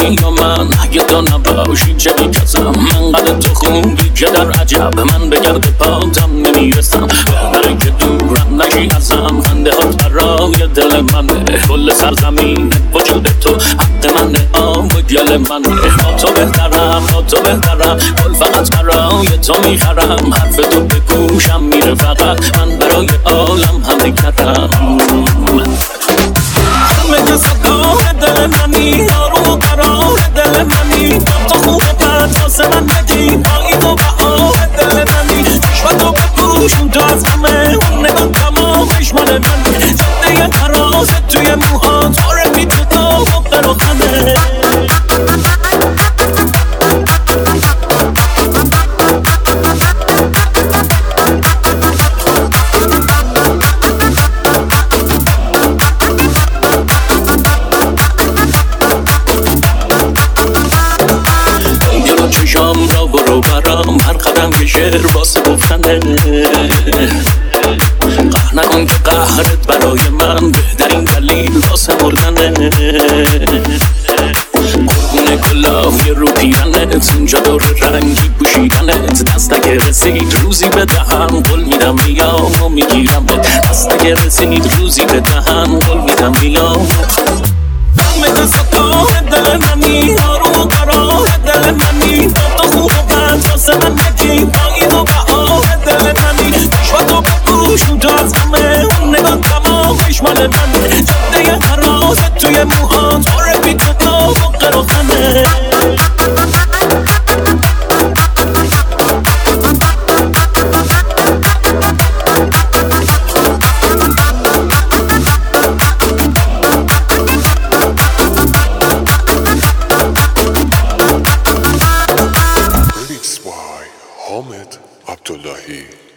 یا من اگه تو نباشی چه میکسم من قد تو خوبی که در عجب من به گرد پاتم نمیرسم بهتره که دورم نشی ازم خنده هات برای دل منه کل سرزمین وجود تو حق منه آب و گل منه با تو بهترم با تو بهترم کل فقط برای تو میخرم حرف تو به گوشم میره فقط من برای عالم همه کردم همه جسدگاه دل منی آروم و قرار دل منی تو خوب بد واسه من نگی پایی تو بهار دل منی چشم تو بپوشون تو از همه اون نگاه تمامش مال منی جده ترازت توی موهات آره بی تو تو بقر و خمه چشام را برو برام هر قدم که شعر واسه گفتنه قهر نکن که قهرت برای من بهترین دلیل واسه مردنه قربون کلاهی رو پیرنت اینجا دور رنگی پوشیدنت دست اگه رسید روزی به دهن قول میدم میام و میگیرم دست اگه رسید روزی به دهن قول میدم میام همه دستگاه دل منی آروم و قرار دل منی تو خوب و بد واسه من نگی پایی و بهار دل منی چشم تو بپوشون تو از همه اون نگاه تمامش مال منه جده ترازت توی موهات آره بی تو تو بقر و خمه Hamed Abdullahi.